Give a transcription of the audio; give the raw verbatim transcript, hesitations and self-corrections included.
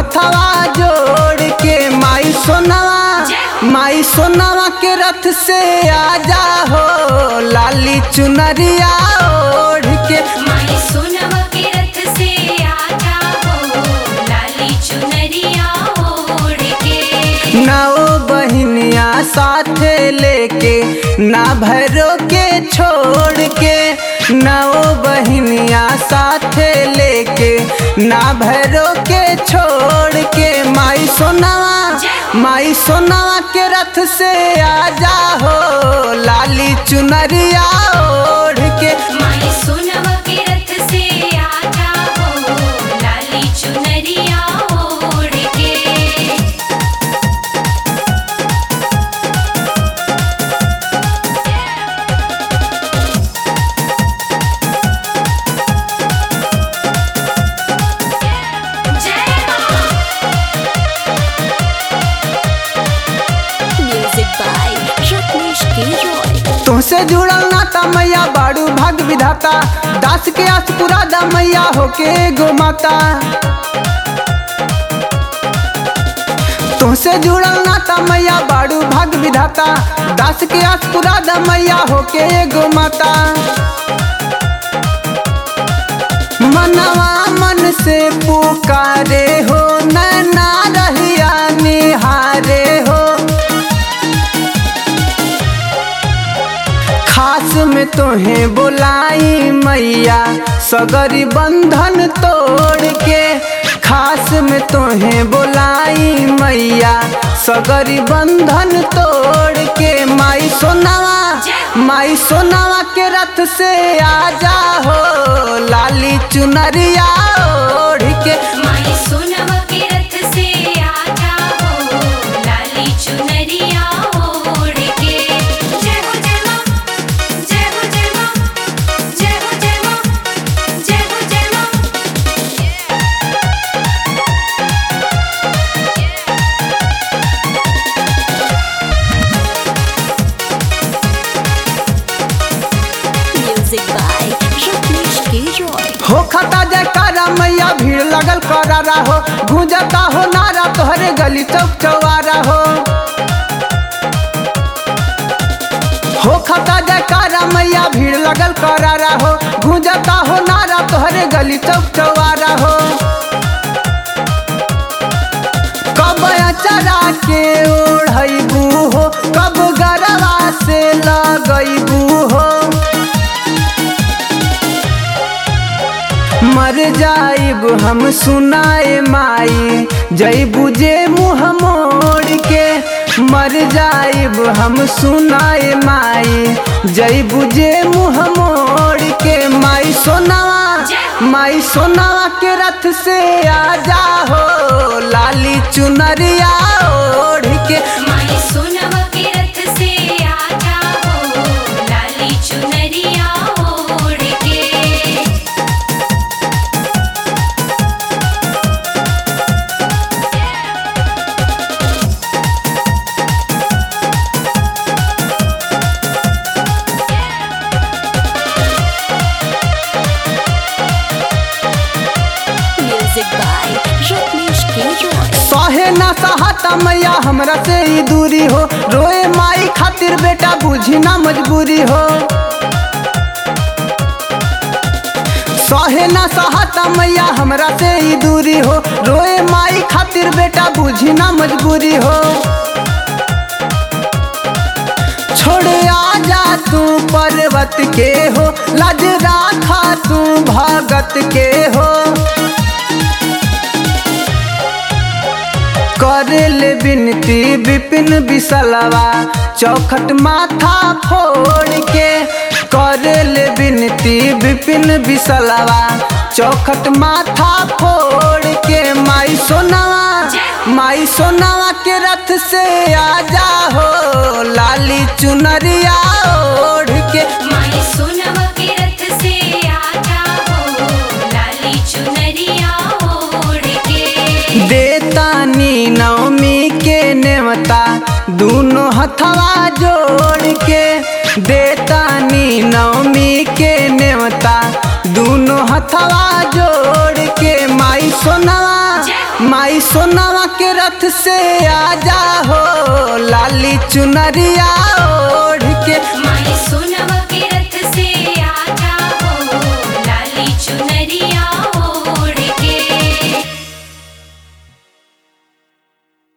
हथवा जोड़ के माई सोनावा माई सोनावा के रथ से आजा हो लाली चुनरिया ओढ़ के। माई सोनावा के रथ से आजा हो लाली चुनरिया ओढ़ के। नौ बहिनिया साथे लेके ना भैरो के छोड़ के नौ बहिनिया साथे लेके ना भैरो के छोड़ के माई सोनावा माई सोनावा के रथ से आजा हो लाली चुनरिया ओढ़ के। माई सोनावा के रथ से आजा हो लाली चुनरिया ओढ़ के। तुमसे जुड़ल नाता मैया बाड़ू भाग विधाता दास के आस पुरादा मैया होके गो माता। तुमसे जुड़ल नाता मैया बाड़ू भाग विधाता दास के आस पुरादा मैया होके गो माता। मनवा मन से पुकारे हो नैना रहिया निहारे हो खास में तोहें बोलाई मैया सगरी बंधन तोड़ के खास में तोहें बोलाई मैया सगरी बंधन तोड़ के माई सोनावा माई सोनावा के रथ से आजा हो लाली चुनरिया ओढ़ के। माई सोनावा के रथ से आजा हो लाली चुनरिया ओढ़ के। जय हो जय मां जय हो जय मां जय हो जय मां जय हो जय मां। हो खता जयकारा मैया भीड़ लगल करारा हो गूंजता हो नारा तोहरे गली चौक चौवारा हो। हो खता जयकारा मैया भीड़ लगल करारा हो गूंजता हो नारा तोहरे गली चौक चौवारा हो। कब अचरा के ओढ़बू हो कब गरवा से लगबू हो मर जाइब हम सुनाए माई जइबू जे मुँह मोड़ के मर जाइब हम सुनाए माई जइबू जे मुँह मोड़ के। माई सोनावा माई सोनावा के रथ से आजा हो लाली चुनरिया ओढ़ के। माई सोनावा के रथ से आजा हो लाली चुनरिया ओढ़ के। सहे ना सहता मैया हमरा से ही दूरी हो रोए माई खातिर बेटा बुझी ना मजबूरी हो। सहे ना सहता मैया हमरा से ही दूरी हो रोए माई खातिर बेटा बुझी ना मजबूरी हो। छोड़ आजा तू पर्वत के हो लाज राखा तू भगत के हो करेल बिनती विपिन बिसलवा चौखट माथा फोड़ के करेल बिनती विपिन बिसलवा चौखट माथा फोड़ के। माई सोनावा माई सोनावा के रथ से आजा हो लाली चुनरिया ओढ़ के। माई सोनावा के रथ से आजा हो लाली चुनरिया ओढ़ के। देतानी नवमी के नेवता दोनों हथवा जोड़ के देतानी नवमी के नेवता दोनों हथवा जोड़ के। माई सोनावा माई सोनावा के रथ से आजा हो लाली चुनरिया